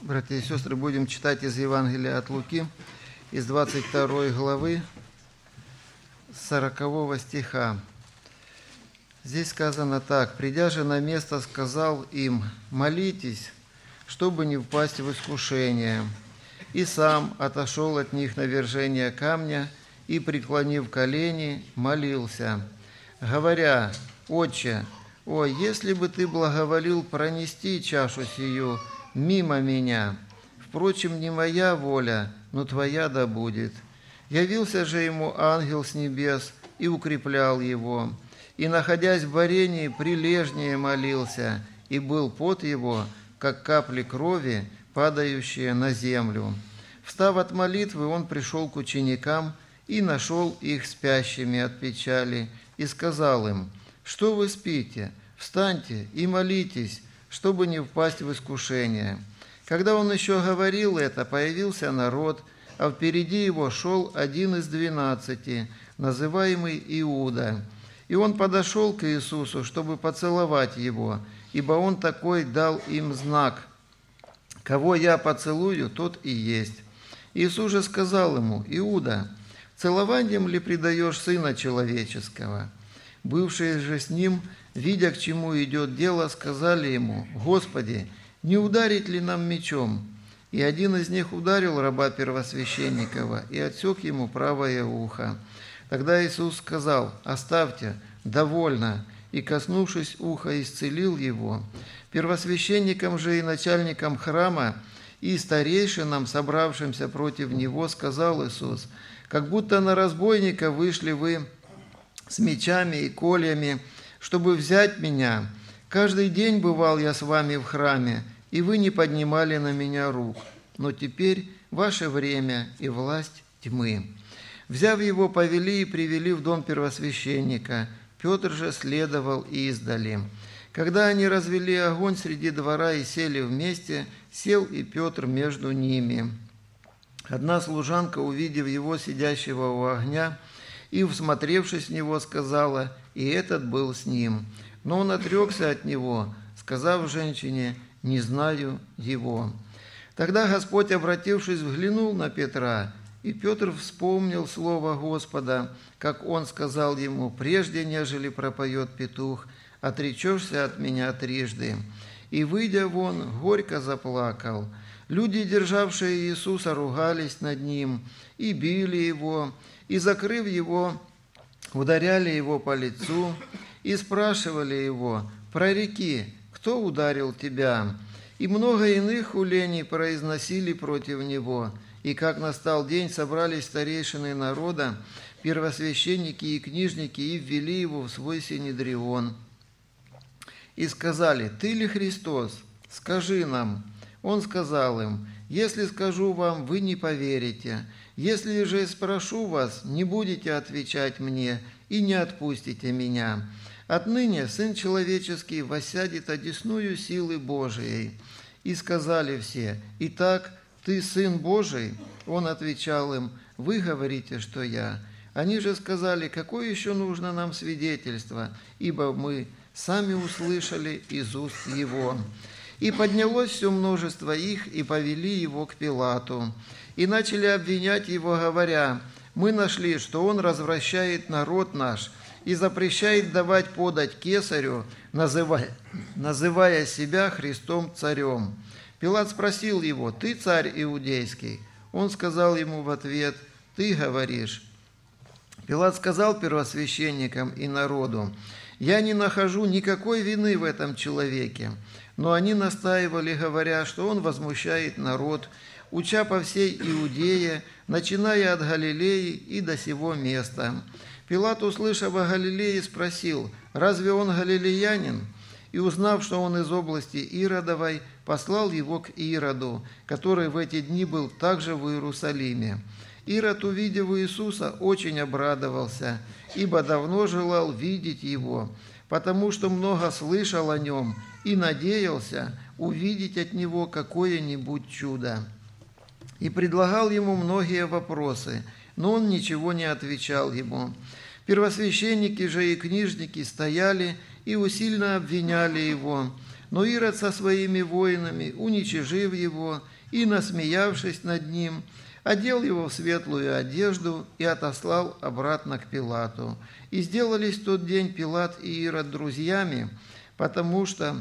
Братья и сестры, будем читать из Евангелия от Луки, из 22 главы, с 40 стиха. Здесь сказано так: «Придя же на место, сказал им: молитесь, чтобы не впасть в искушение. И сам отошел от них на вержение камня и, преклонив колени, молился, говоря: Отче, о, если бы ты благоволил пронести чашу сию мимо меня, впрочем, не моя воля, но твоя да будет. Явился же ему ангел с небес и укреплял его, и, находясь в варении, прилежнее молился, и был пот его, как капли крови, падающие на землю. Встав от молитвы, он пришел к ученикам и нашел их спящими от печали, и сказал им: что вы спите? Встаньте и молитесь, чтобы не впасть в искушение. Когда он еще говорил это, появился народ, а впереди его шел один из 12, называемый Иуда. И он подошел к Иисусу, чтобы поцеловать его, ибо он такой дал им знак: «Кого я поцелую, тот и есть». Иисус же сказал ему: «Иуда, целованием ли предаешь Сына Человеческого?» Бывшие же с ним, видя, к чему идет дело, сказали ему: «Господи, не ударить ли нам мечом?» И один из них ударил раба первосвященникова и отсек ему правое ухо. Тогда Иисус сказал: «Оставьте, довольно», и, коснувшись уха, исцелил его. Первосвященникам же и начальникам храма и старейшинам, собравшимся против него, сказал Иисус: «Как будто на разбойника вышли вы с мечами и кольями, чтобы взять меня. Каждый день бывал я с вами в храме, и вы не поднимали на меня рук. Но теперь ваше время и власть тьмы». Взяв его, повели и привели в дом первосвященника. Петр же следовал издали. Когда они развели огонь среди двора и сели вместе, сел и Петр между ними. Одна служанка, увидев его сидящего у огня и, всмотревшись в него, сказала: «И этот был с ним». Но он отрекся от него, сказав женщине: «Не знаю его». Тогда Господь, обратившись, взглянул на Петра, и Петр вспомнил слово Господа, как он сказал ему: «Прежде, нежели пропоет петух, отречешься от меня трижды». И, выйдя вон, горько заплакал. Люди, державшие Иисуса, ругались над ним и били его, и, закрыв его, ударяли его по лицу и спрашивали его: «Прореки, кто ударил тебя?» И много иных хулений произносили против него. И как настал день, собрались старейшины народа, первосвященники и книжники, и ввели его в свой синедрион. И сказали: «Ты ли Христос? Скажи нам». Он сказал им: «Если скажу вам, вы не поверите. Если же спрошу вас, не будете отвечать мне и не отпустите меня. Отныне Сын Человеческий воссядет одесную силы Божией». И сказали все: «Итак, ты Сын Божий?» Он отвечал им: «Вы говорите, что я». Они же сказали: «Какое еще нужно нам свидетельство? Ибо мы сами услышали из уст его». И поднялось все множество их, и повели его к Пилату. И начали обвинять его, говоря: «Мы нашли, что он развращает народ наш и запрещает давать подать кесарю, называя себя Христом царем». Пилат спросил его: «Ты царь иудейский?» Он сказал ему в ответ: «Ты говоришь». Пилат сказал первосвященникам и народу: «Я не нахожу никакой вины в этом человеке». Но они настаивали, говоря, что он возмущает народ, уча по всей Иудее, начиная от Галилеи и до сего места. Пилат, услышав о Галилее, спросил: «Разве он галилеянин?» И, узнав, что он из области Иродовой, послал его к Ироду, который в эти дни был также в Иерусалиме. Ирод, увидев Иисуса, очень обрадовался, ибо давно желал видеть его, потому что много слышал о нем и надеялся увидеть от него какое-нибудь чудо. И предлагал ему многие вопросы, но он ничего не отвечал ему. Первосвященники же и книжники стояли и усильно обвиняли его. Но Ирод со своими воинами, уничижив его и насмеявшись над ним, одел его в светлую одежду и отослал обратно к Пилату. И сделались в тот день Пилат и Ирод друзьями, потому что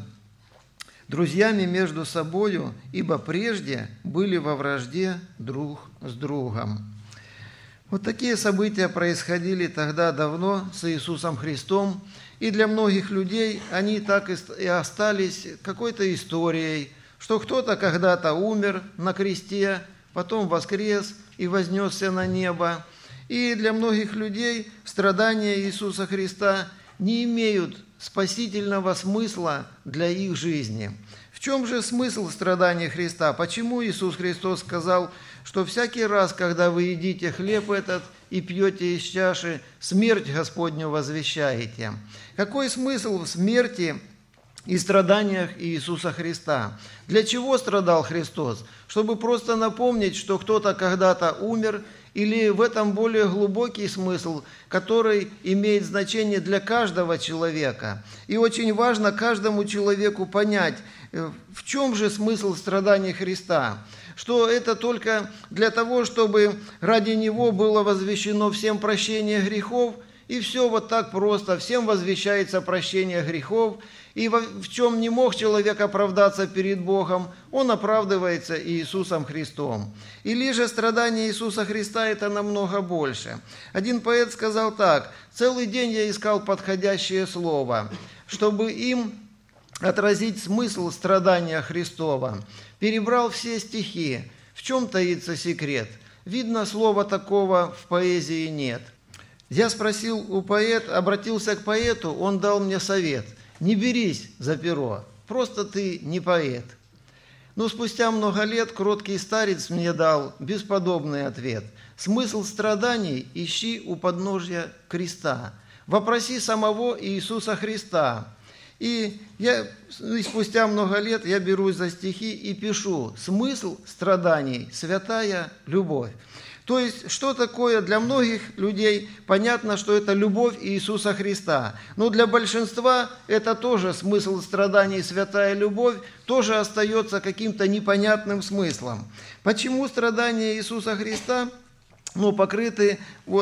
друзьями между собою, ибо прежде были во вражде друг с другом». Вот такие события происходили тогда давно с Иисусом Христом, и для многих людей они так и остались какой-то историей, что кто-то когда-то умер на кресте, потом воскрес и вознесся на небо. И для многих людей страдания Иисуса Христа не имеют спасительного смысла для их жизни. В чем же смысл страданий Христа? Почему Иисус Христос сказал, что всякий раз, когда вы едите хлеб этот и пьете из чаши, смерть Господню возвещаете? Какой смысл в смерти и страданиях Иисуса Христа? Для чего страдал Христос? Чтобы просто напомнить, что кто-то когда-то умер, или в этом более глубокий смысл, который имеет значение для каждого человека? И очень важно каждому человеку понять, в чем же смысл страданий Христа? Что это только для того, чтобы ради Него было возвещено всем прощение грехов, и все вот так просто, всем возвещается прощение грехов, и в чем не мог человек оправдаться перед Богом, он оправдывается Иисусом Христом. Или же страдания Иисуса Христа – это намного больше. Один поэт сказал так: «Целый день я искал подходящее слово, чтобы им отразить смысл страдания Христова. Перебрал все стихи. В чем таится секрет? Видно, слова такого в поэзии нет». Я обратился к поэту, он дал мне совет: не берись за перо, просто ты не поэт. Но спустя много лет кроткий старец мне дал бесподобный ответ: смысл страданий ищи у подножья креста, вопроси самого Иисуса Христа. И спустя много лет я берусь за стихи и пишу: смысл страданий – святая любовь. То есть, что такое для многих людей? Понятно, что это любовь Иисуса Христа. Но для большинства это тоже смысл страданий, святая любовь, тоже остается каким-то непонятным смыслом. Почему страдания Иисуса Христа покрыты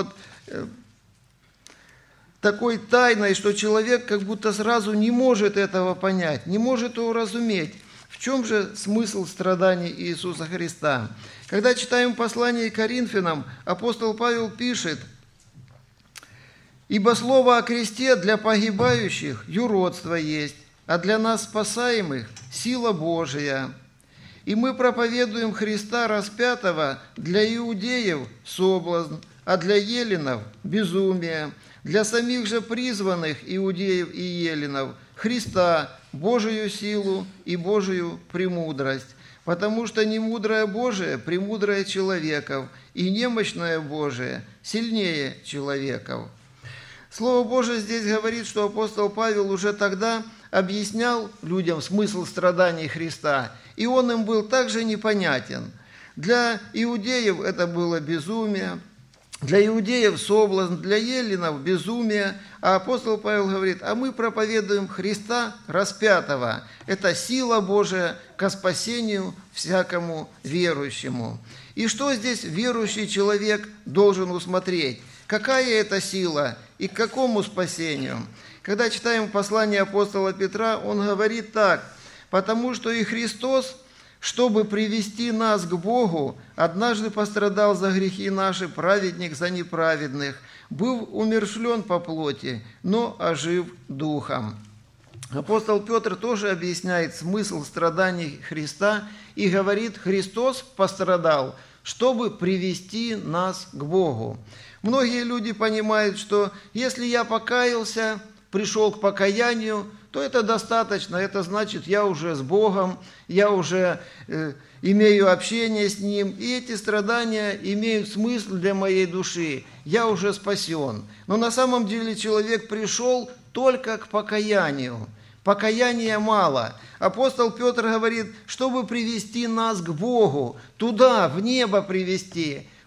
такой тайной, что человек как будто сразу не может этого понять, не может уразуметь? В чем же смысл страданий Иисуса Христа? Когда читаем послание к Коринфянам, апостол Павел пишет: «Ибо слово о кресте для погибающих юродство есть, а для нас спасаемых сила Божия. И мы проповедуем Христа распятого для иудеев соблазн, а для еленов безумие, для самих же призванных иудеев и еленов Христа, Божию силу и Божию премудрость. Потому что немудрое Божие премудрое человеков, и немощное Божие сильнее человеков». Слово Божие здесь говорит, что апостол Павел уже тогда объяснял людям смысл страданий Христа, и он им был также непонятен. Для иудеев это было безумие, для иудеев соблазн, для еленов безумие. А апостол Павел говорит: а мы проповедуем Христа распятого. Это сила Божия ко спасению всякому верующему. И что здесь верующий человек должен усмотреть? Какая это сила и к какому спасению? Когда читаем послание апостола Петра, он говорит так: «Потому что и Христос, чтобы привести нас к Богу, однажды пострадал за грехи наши, праведник за неправедных, был умерщвлен по плоти, но ожив духом». Апостол Петр тоже объясняет смысл страданий Христа и говорит: Христос пострадал, чтобы привести нас к Богу. Многие люди понимают, что если я покаялся, пришел к покаянию, то это достаточно, это значит, я уже с Богом, я уже имею общение с Ним, и эти страдания имеют смысл для моей души, я уже спасен. Но на самом деле человек пришел только к покаянию. Покаяния мало. Апостол Петр говорит, чтобы привести нас к Богу, туда, в небо привести.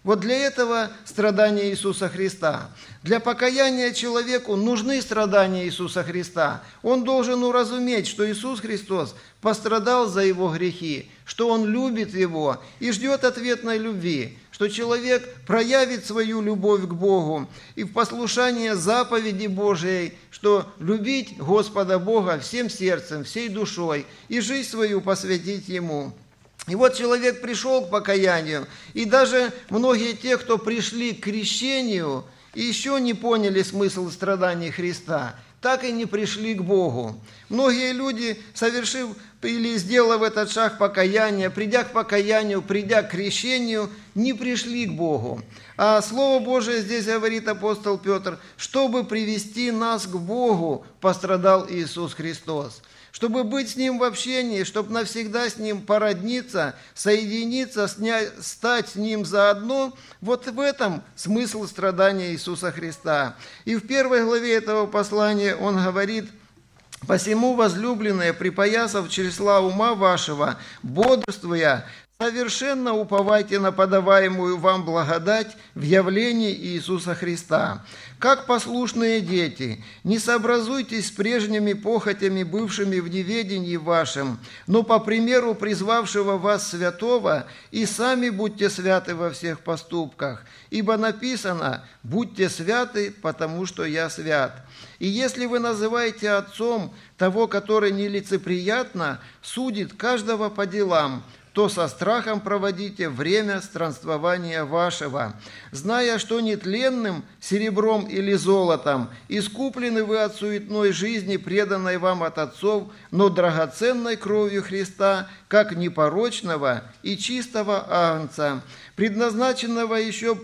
Вот для этого страдания Иисуса Христа. Для покаяния человеку нужны страдания Иисуса Христа. Он должен уразуметь, что Иисус Христос пострадал за его грехи, что Он любит его и ждет ответной любви, что человек проявит свою любовь к Богу и в послушание заповеди Божией, что любить Господа Бога всем сердцем, всей душой и жизнь свою посвятить Ему. И вот человек пришел к покаянию, и даже многие те, кто пришли к крещению и еще не поняли смысл страданий Христа, так и не пришли к Богу. Многие люди, совершив или сделав этот шаг покаяния, придя к покаянию, придя к крещению, не пришли к Богу. А Слово Божие здесь говорит апостол Петр, чтобы привести нас к Богу, пострадал Иисус Христос. Чтобы быть с Ним в общении, чтобы навсегда с Ним породниться, соединиться, стать с Ним заодно, вот в этом смысл страдания Иисуса Христа. И в 1 главе этого послания он говорит: «Посему, возлюбленные, припоясав чресла ума вашего, бодрствуя, совершенно уповайте на подаваемую вам благодать в явлении Иисуса Христа. Как послушные дети, не сообразуйтесь с прежними похотями, бывшими в неведении вашем, но по примеру призвавшего вас святого, и сами будьте святы во всех поступках. Ибо написано: будьте святы, потому что я свят. И если вы называете отцом того, который нелицеприятно судит каждого по делам, то со страхом проводите время странствования вашего, зная, что нетленным серебром или золотом искуплены вы от суетной жизни, преданной вам от отцов, но драгоценной кровью Христа, как непорочного и чистого агнца, предназначенного еще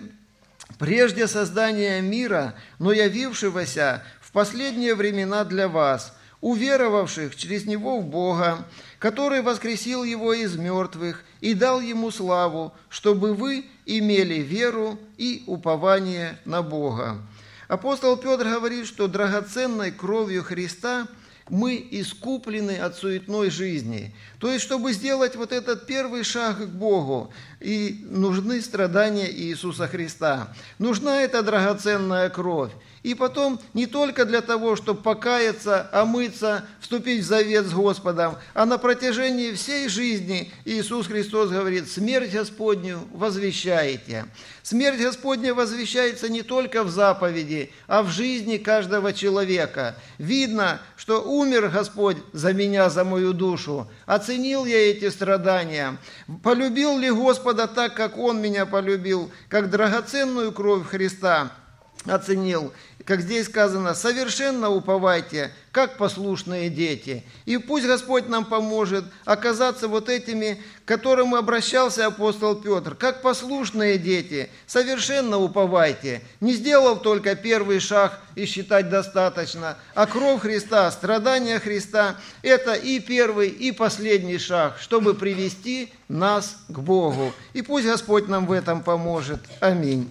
прежде создания мира, но явившегося в последние времена для вас, уверовавших через Него в Бога, который воскресил Его из мертвых и дал Ему славу, чтобы вы имели веру и упование на Бога». Апостол Петр говорит, что драгоценной кровью Христа мы искуплены от суетной жизни. То есть, чтобы сделать вот этот первый шаг к Богу, и нужны страдания Иисуса Христа. Нужна эта драгоценная кровь. И потом не только для того, чтобы покаяться, омыться, вступить в завет с Господом, а на протяжении всей жизни Иисус Христос говорит: смерть Господню возвещаете. Смерть Господня возвещается не только в заповеди, а в жизни каждого человека. Видно, что умер Господь за меня, за мою душу. Оценил я эти страдания. Полюбил ли Господа так, как Он меня полюбил, как драгоценную кровь Христа оценил. Как здесь сказано: совершенно уповайте, как послушные дети. И пусть Господь нам поможет оказаться вот этими, к которым обращался апостол Петр, как послушные дети. Совершенно уповайте, не сделав только первый шаг и считать достаточно, а кровь Христа, страдания Христа – это и первый, и последний шаг, чтобы привести нас к Богу. И пусть Господь нам в этом поможет. Аминь.